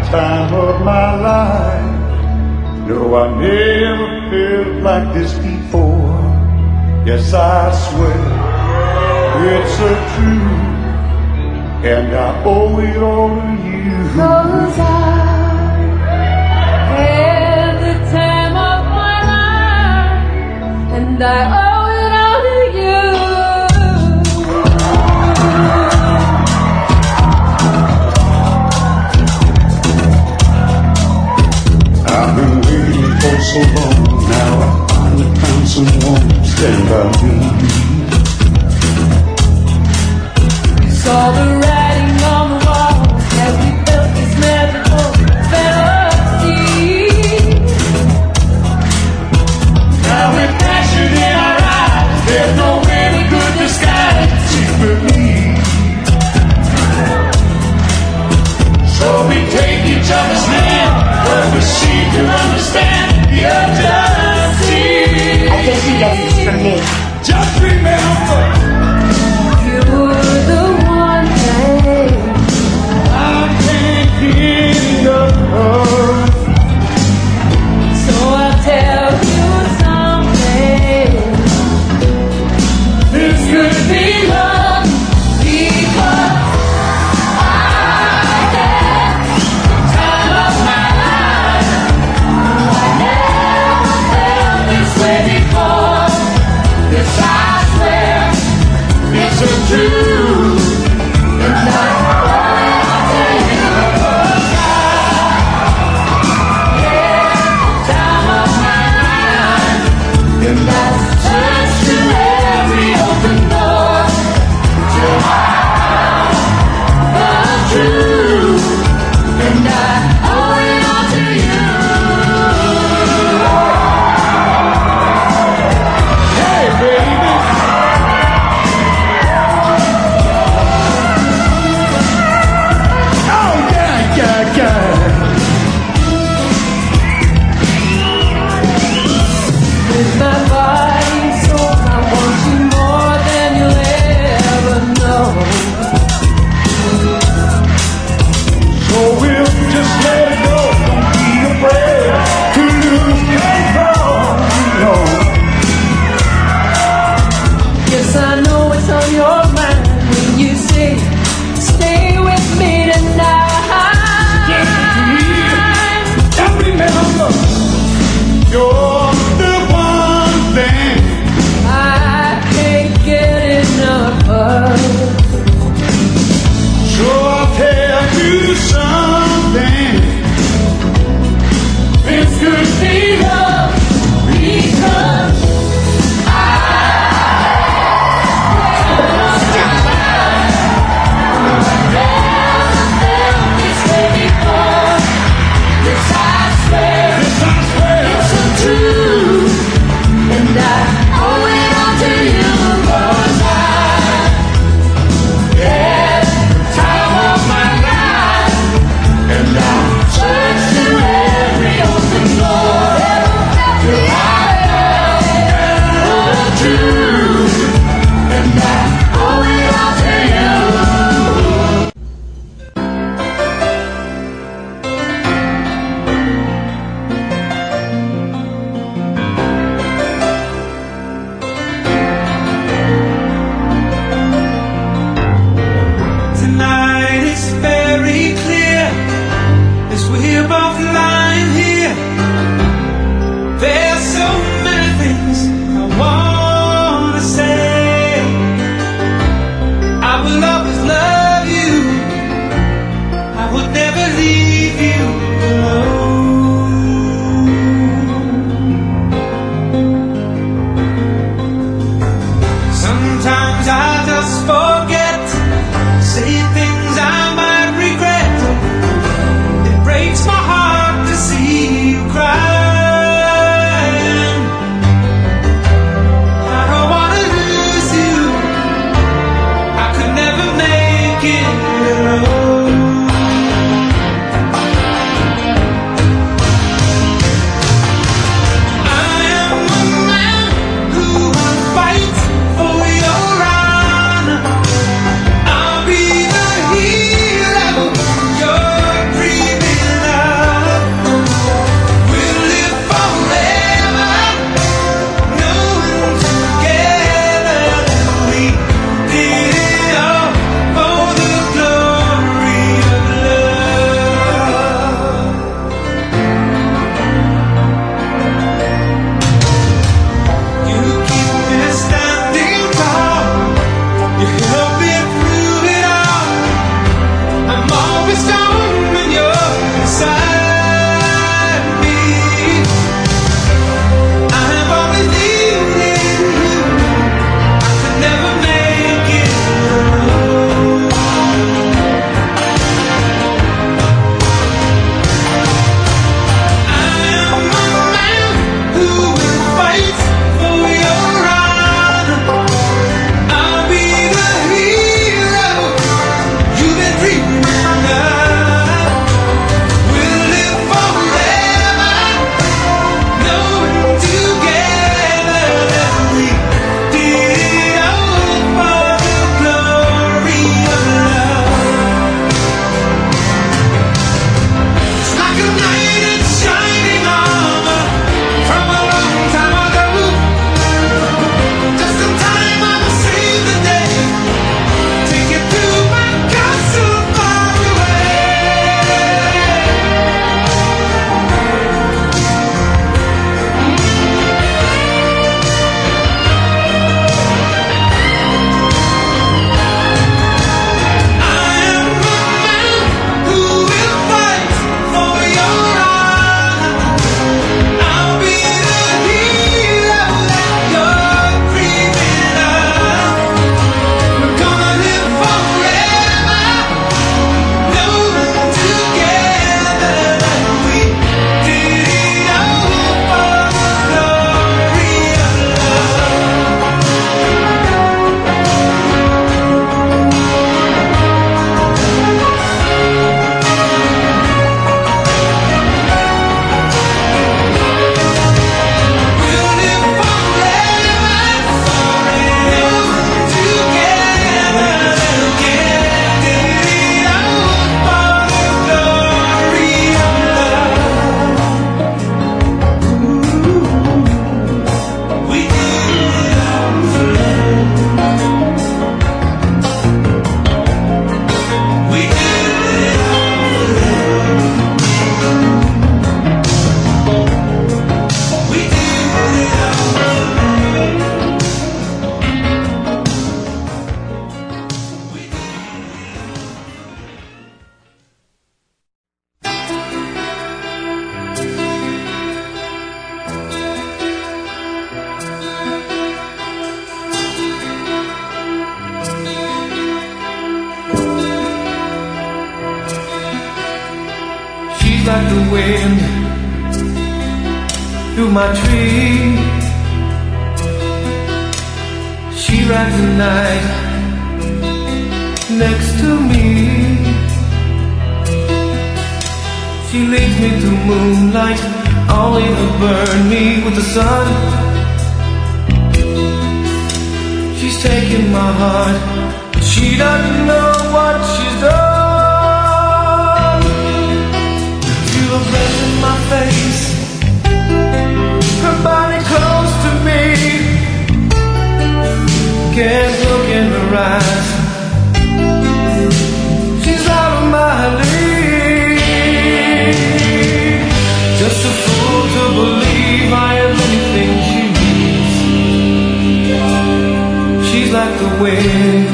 time of my life. No, I never felt like this before. Yes, I swear it's a truth, and I owe it all to you. 'Cause I had the time of my life, and I owe it all to you. I've been waiting for so long, now I finally found someone to stand by me. Saw the writing on the wall as we felt this magical fantasy. Now with passion in our eyes, there's no really good disguise secretly. So we take each other's hand, but we seem to understand the urgency. I think he gets this from me. Just remember, You're the one thing I can't get enough of. so I'll tell you something. This could be love, Because I had the time of my life. I never felt this way before. Yes, I swear it's a truth. and I owe it all to you. 'Cause I had the time of my life, and I searched through every open door till I found the truth, and I owe it all to you. Hey, baby. Oh, yeah, yeah, yeah. With my body and soul, I want you more than you'll ever know. So we'll just let it go. Don't be afraid to lose control. No. Yes, I know it's on your mind when you say, stay with me tonight. Just remember, you're the one thing I can't get enough of. so I'll tell you something. This could be love because This way before. Yes, I swear this I swear it's the truth, and I owe it all to you. 'Cause I had the time of my life, like the wind through my tree. She rides the night next to me. She leads me through moonlight, only to burn me with the sun. She's taking my heart, but she doesn't know what she's done. Feel a breath in my face, her body close to me. Can't look in her eyes, she's out of my league. Just a fool to believe I am anything she needs. She's like the wind.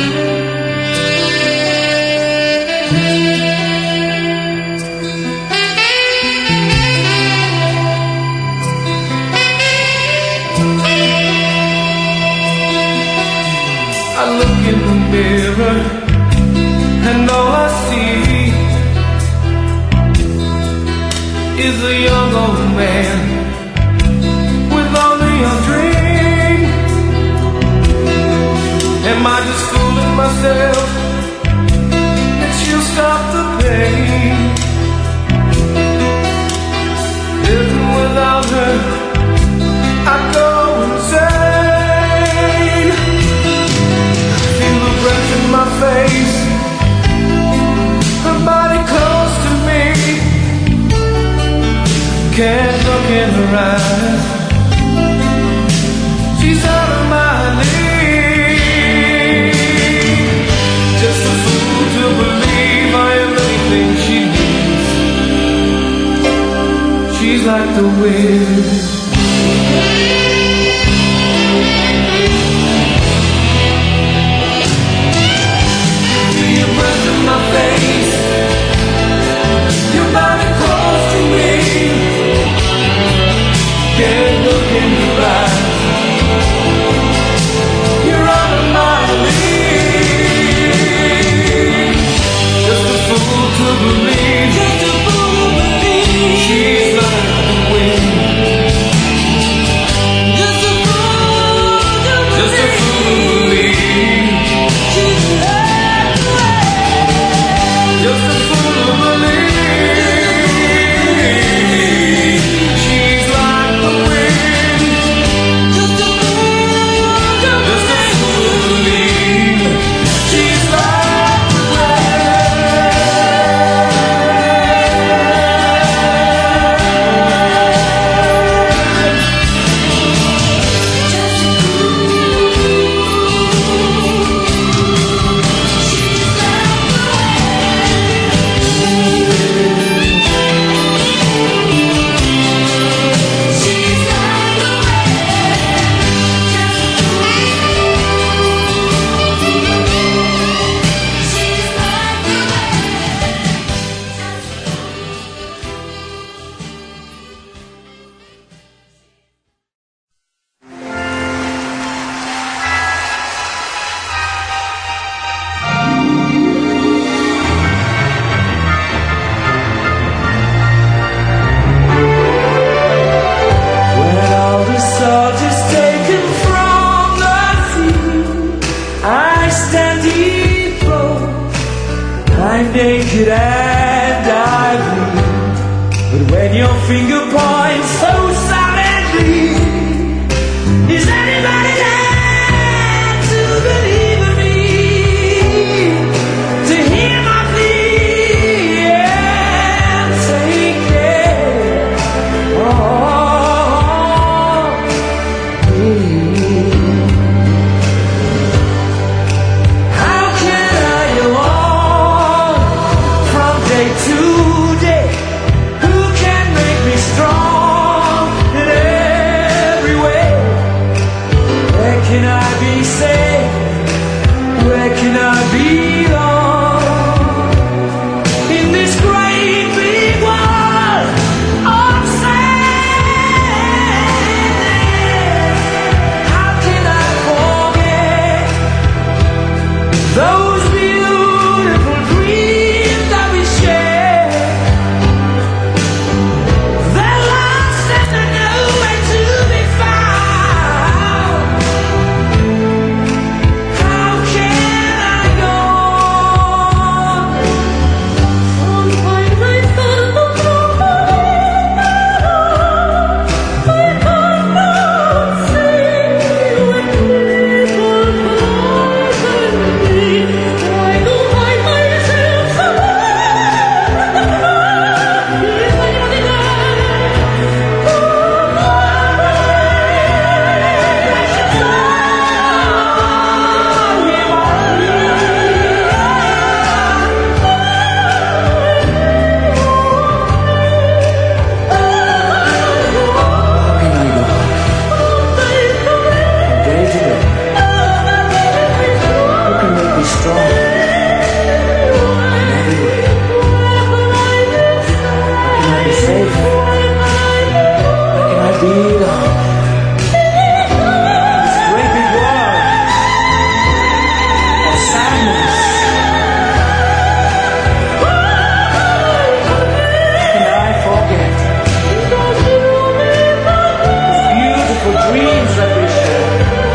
I look in the mirror and all I see is a young old man with only a dream. Am I just fooling myself that she'll stop the pain? Living without her, I go insane. Feel the breath in my face, her body close to me. Can't look in her eyes, she's out of my league. Just a fool to believe I am anything she needs. She's like the wind. Feel your breath in my face, your body close to me. Can't look in your eyes, you're out of my league. Just a fool to believe, she's like the wind. I'm naked and I bleed, but when your finger points so silently, is anybody there to believe in me? To hear my plea and take care. How can I go on from day to day? Who can make me strong in every way? Where can I be safe? Where can I belong? In this great big world of sadness, how can I forget those beautiful dreams that we shared? They're lost and they're nowhere to be found. How can I go on? Can't find myself alone. I cannot see when people poison me. I go find myself dreams that we share.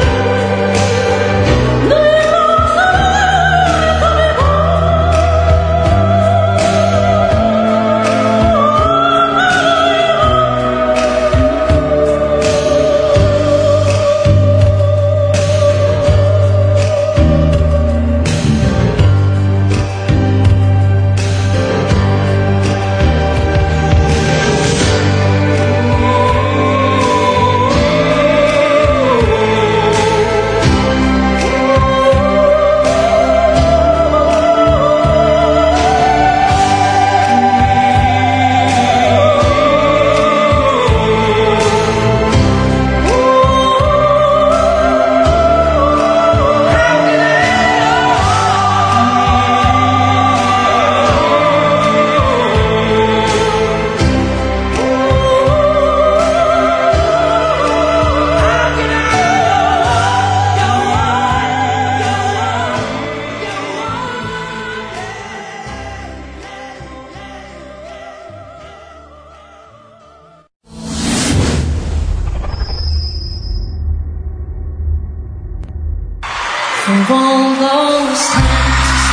For all those times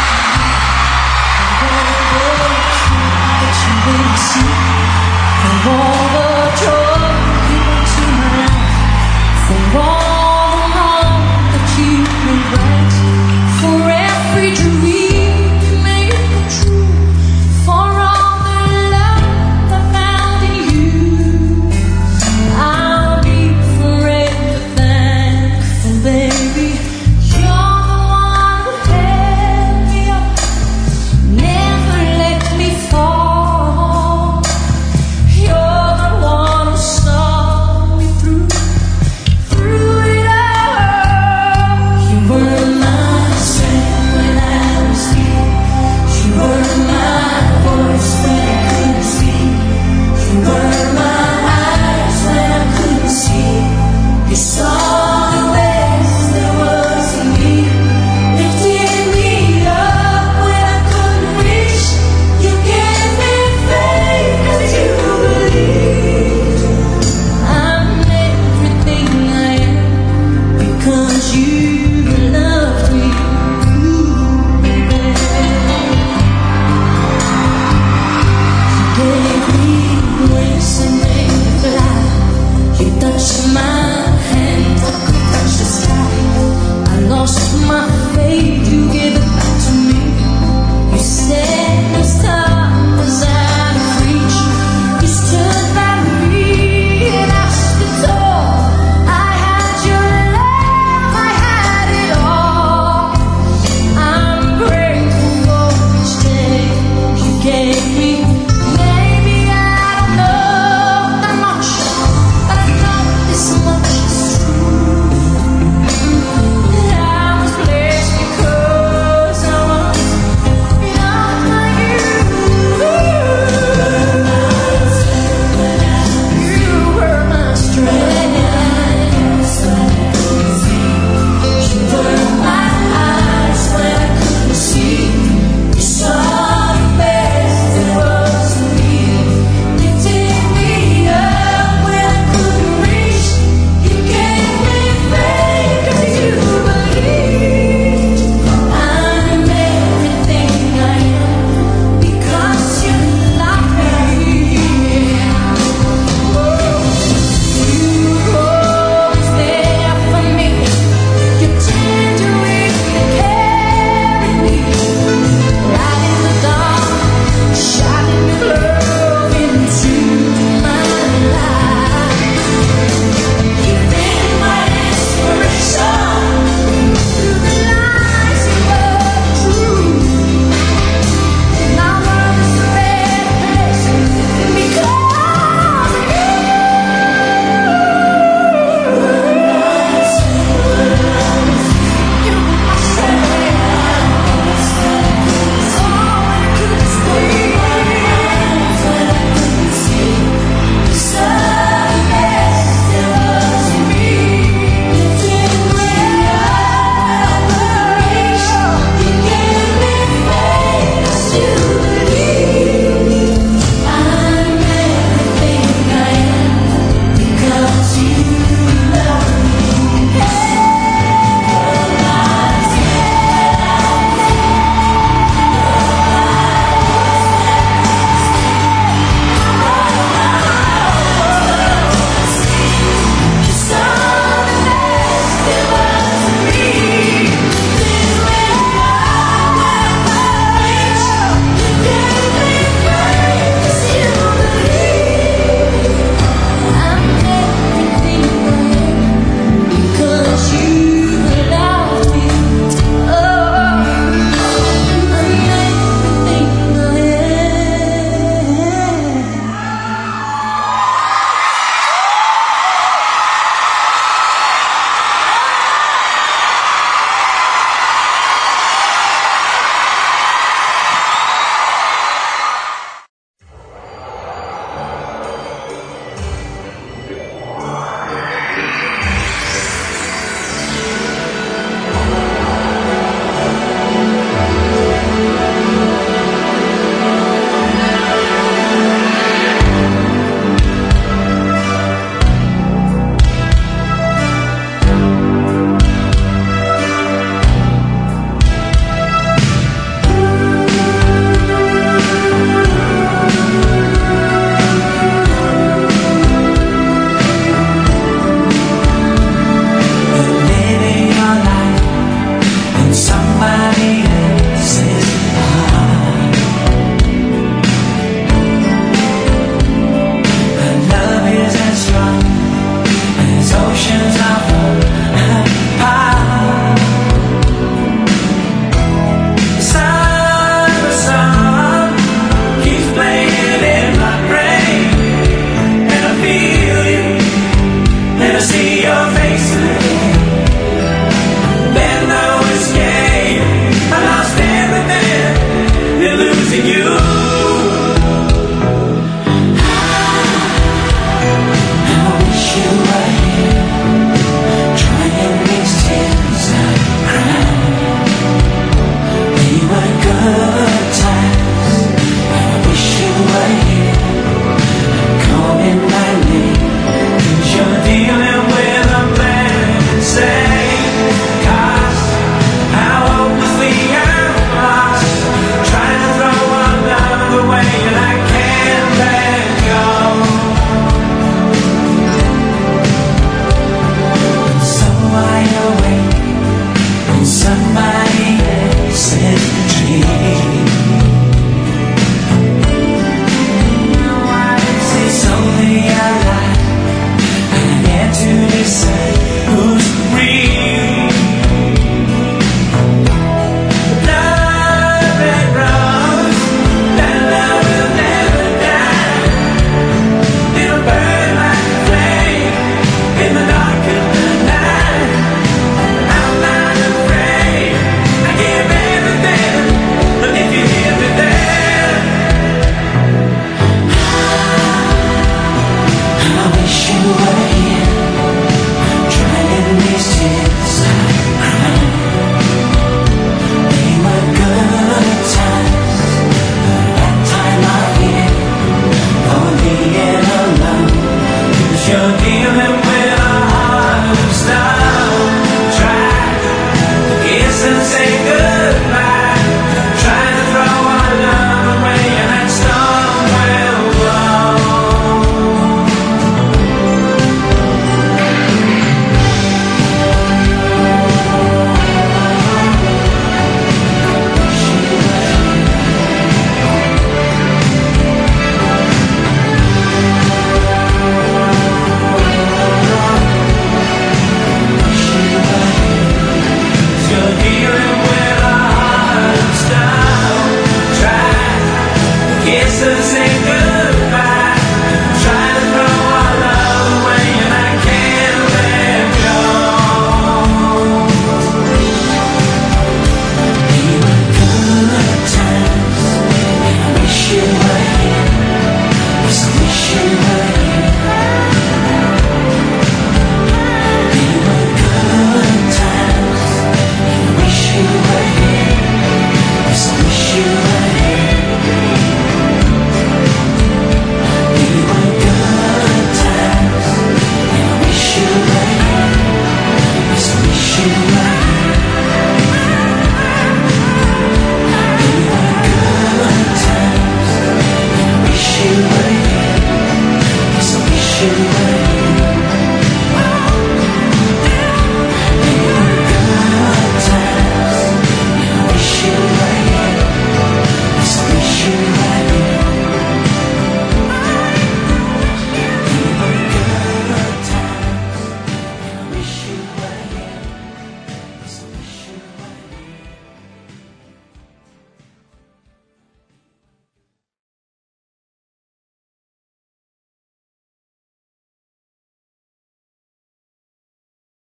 for all those things that you didn't see, for all the joy you brought to my life, for all the harm that you made right, for every dream you made come true, for all the love I found in you, I'll be forever thankful, baby. Never let me fall.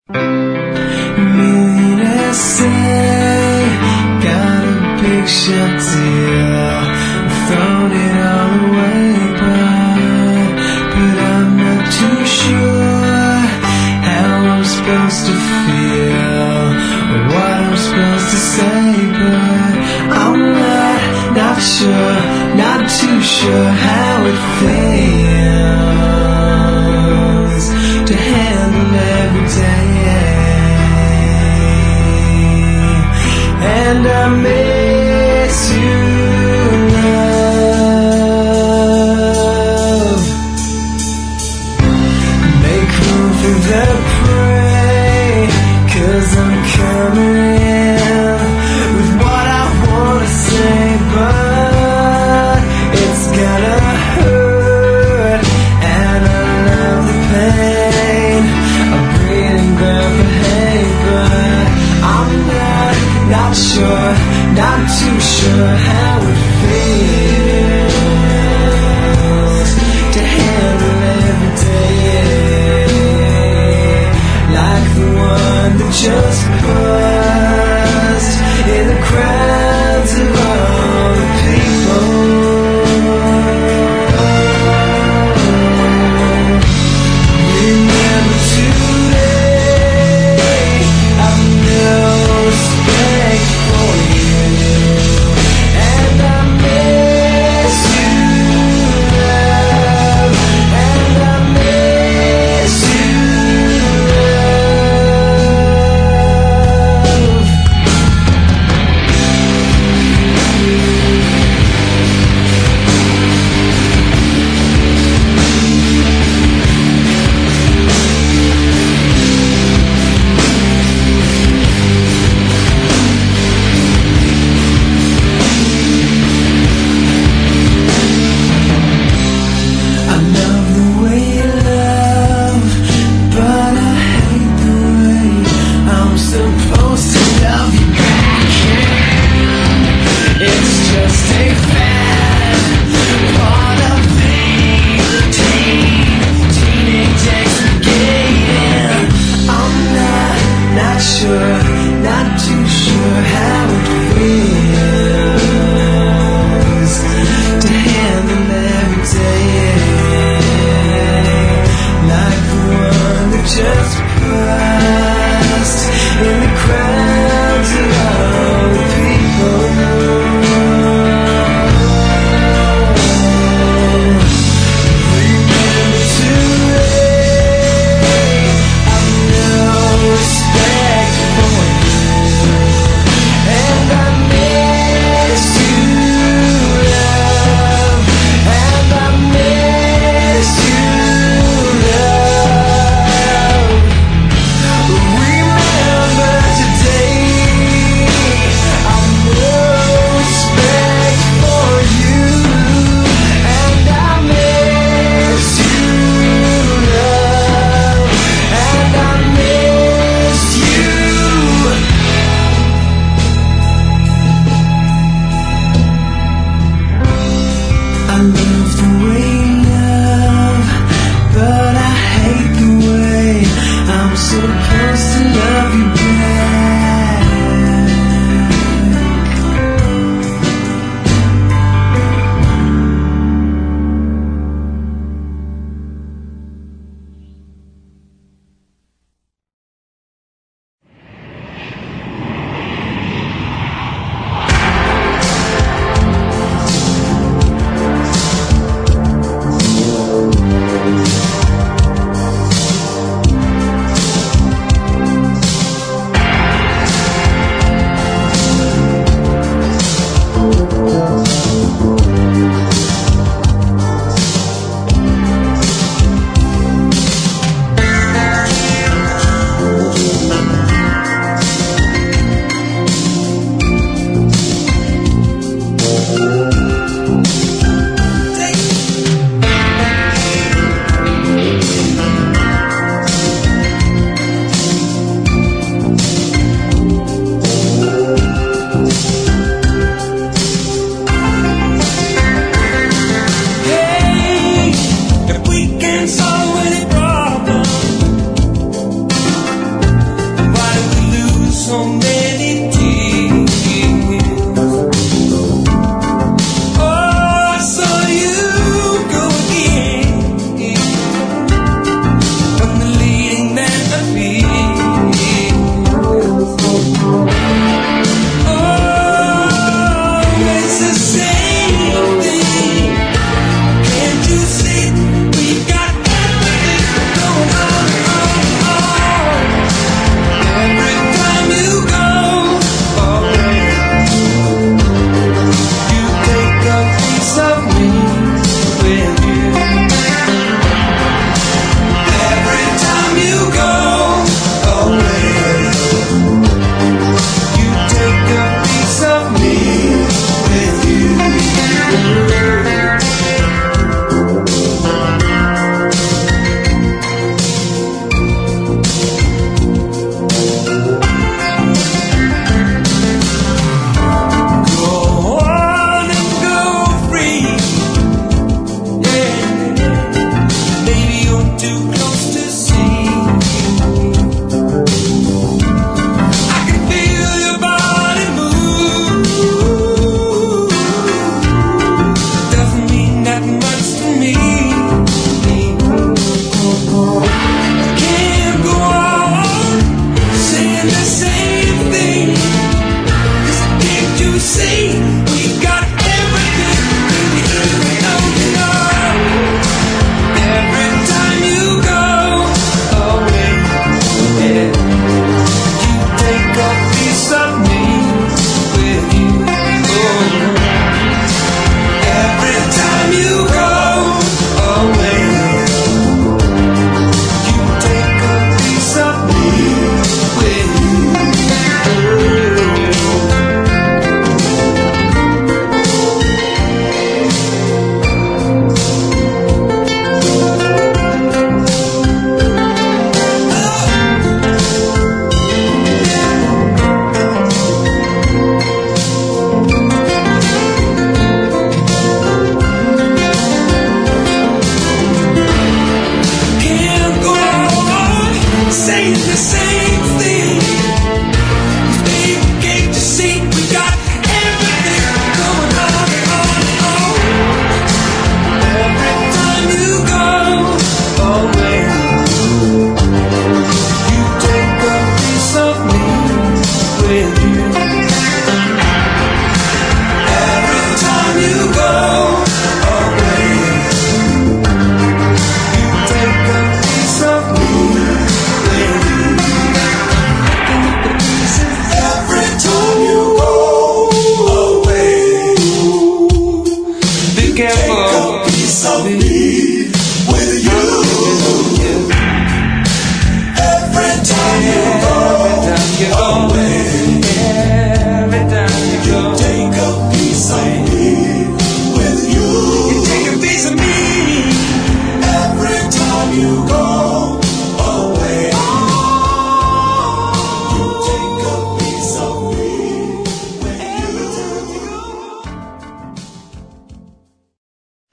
Millionaires say, got a big shot deal, thrown it all away, but I'm not too sure how I'm supposed to feel, or what I'm supposed to say, but I'm not sure, not too sure how it feels to handle every day. And I miss you, love. Make room for the prey, 'cause I'm coming in with what I wanna say, but it's gonna hurt, and I love the pain. I'm breathing ground for hate, but I'm not sure, not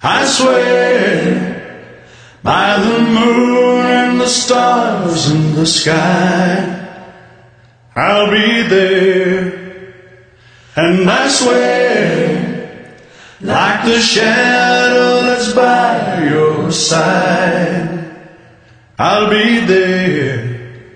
I swear by the moon and the stars in the sky, I'll be there. And I swear, like the shadow that's by your side, I'll be there.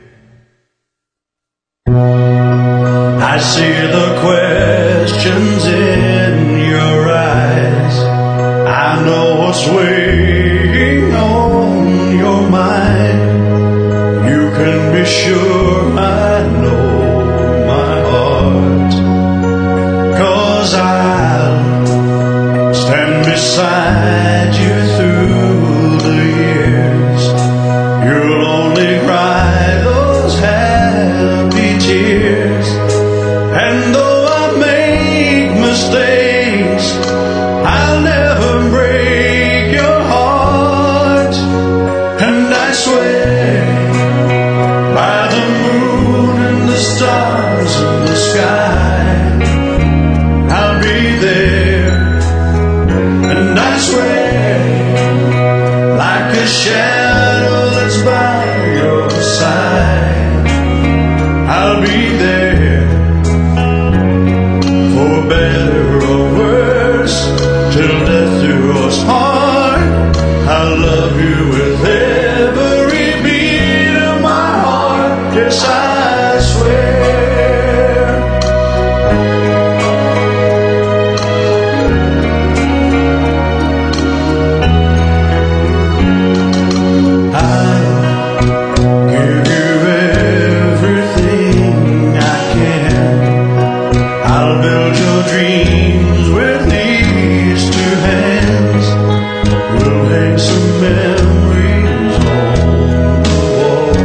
I see the questions in your eyes. I know what's weighing on your mind. You can be sure I know my heart, 'cause I'll stand beside you through the years. You'll only cry those happy tears. And though I make mistakes, I'll never break your heart. And I swear by the moon and the stars in the sky, I'll be there. And I swear, like a shadow that's by your side, I'll be there. For better or worse, till death do us part, I'll love you with every beat of my heart. Yes, I swear. I'll give you everything I can. I'll build your dreams with these two hands. We'll hang some memories on the wall.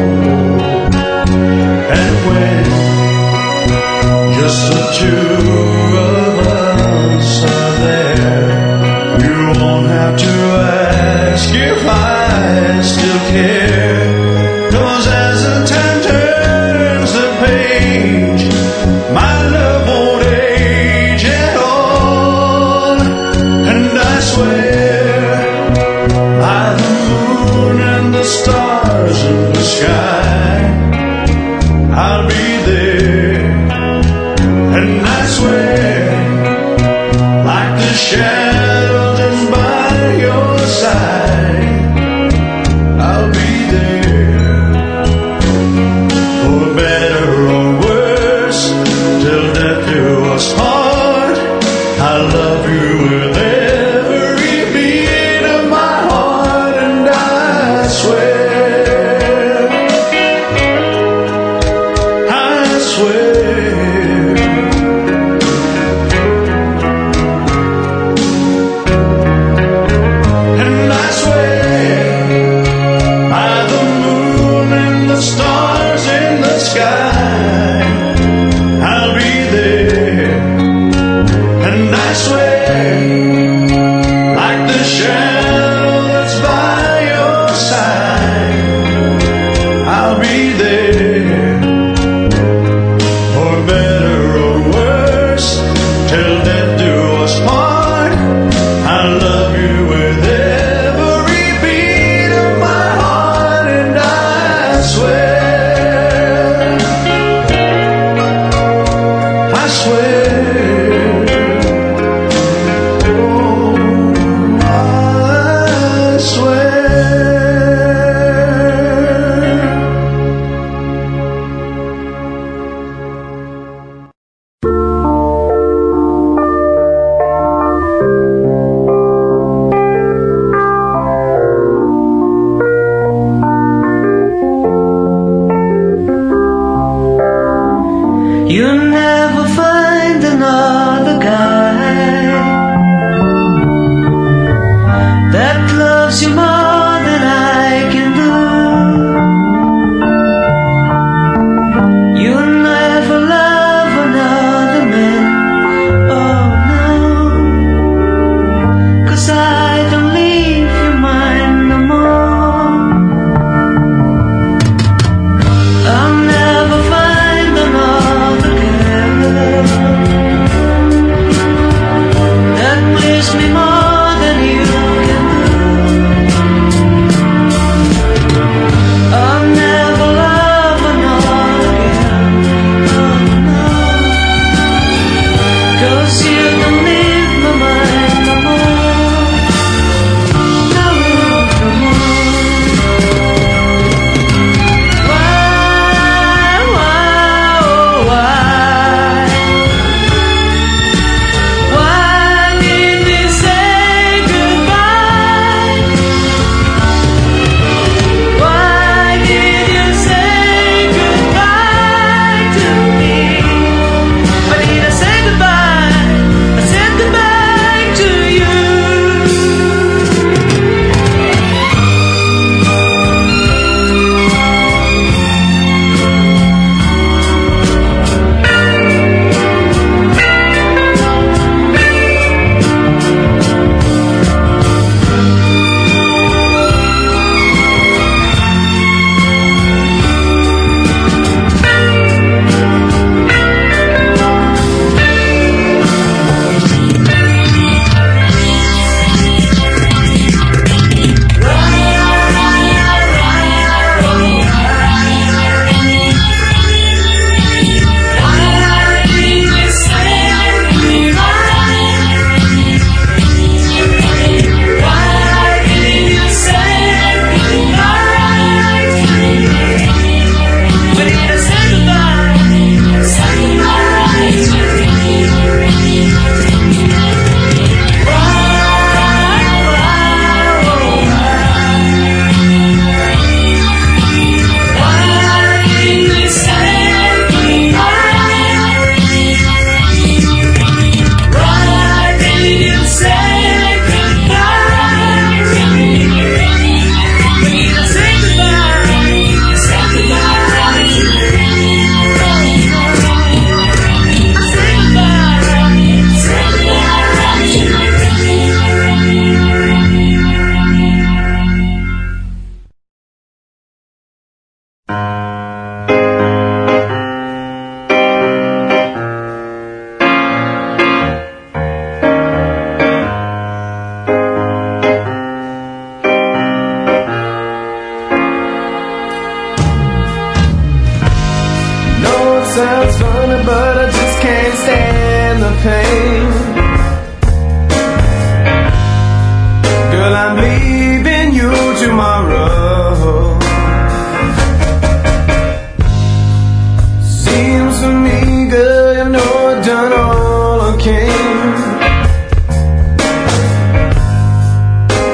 And when just the two of us are there, you won't have to ask if I still care. 'Cause as the time turns the page, my love won't age at all. And I swear by the moon and the stars in the sky, I'll be there. And I swear, like the shadow that's by your side, I'll be there. For better or worse, till death do us part, I love you with every beat of my heart. And I swear, I swear. And I swear by the moon and the stars in the sky, I'll be there. And I swear, like the shadow that's by your side, I'll be there. For better or worse, till death do us part, I'll love you with every beat of my heart. And I swear, I swear, oh, I swear. You'll never find another guy that loves you more than I can do. You'll never love another man, oh no, 'cause I don't leave your mind no more. I'll never find another girl that miss me more than you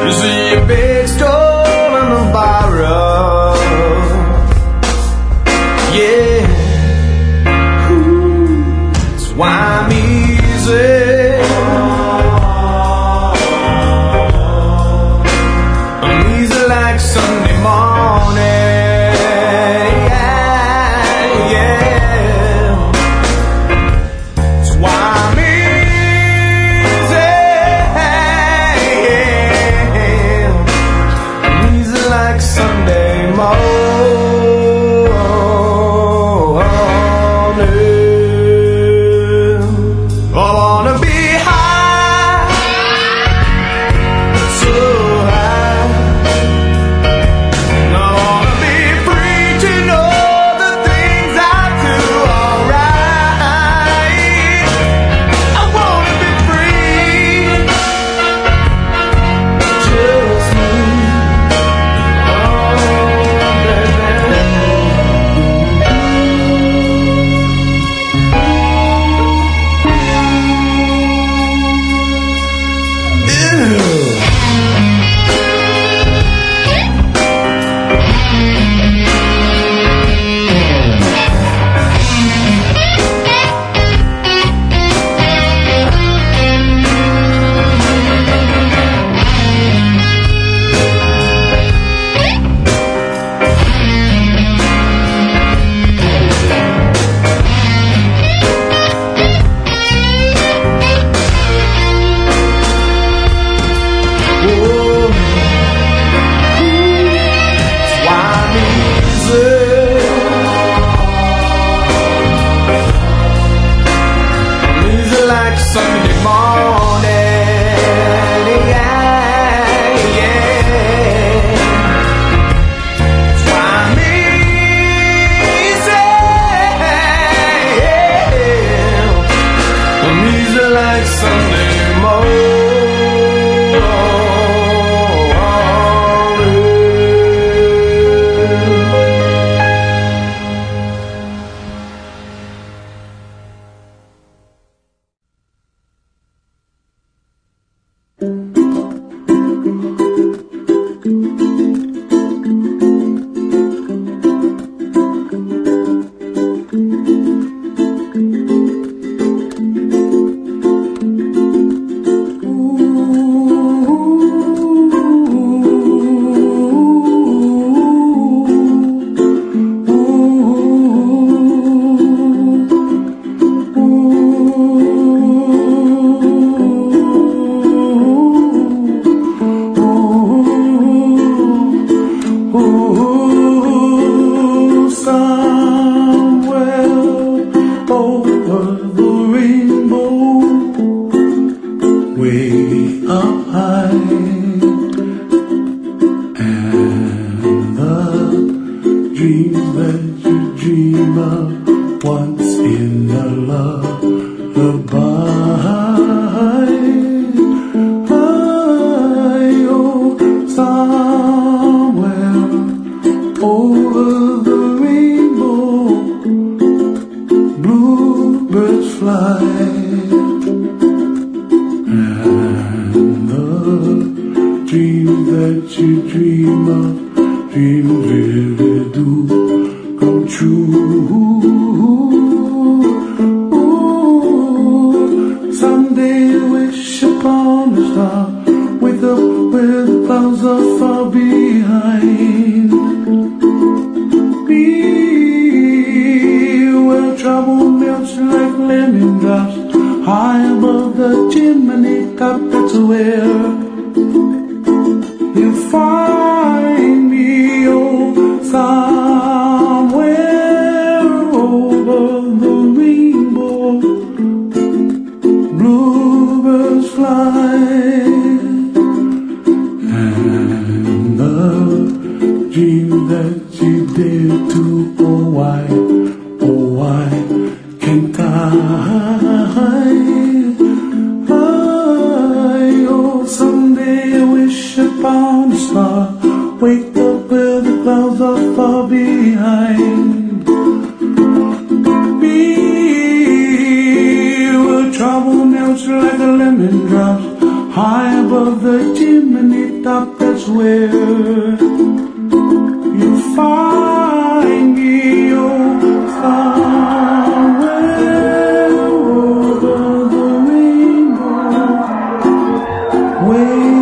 to see a big store on the borrow. Yeah, that's why I'm easy. I'm easy like Sunday morning. Yeah, yeah. That's why I'm easy. I'm easy like Sunday morning. I wanna be high, so high. And I wanna be free to know the things I do alright. I wanna be free, just me. Sunday morning, yeah, yeah. That's why I'm easy, yeah. I'm easy like Sunday morning. Someday I wish upon a star the chimney top, that's where you find me. Oh, far away over the rainbow, way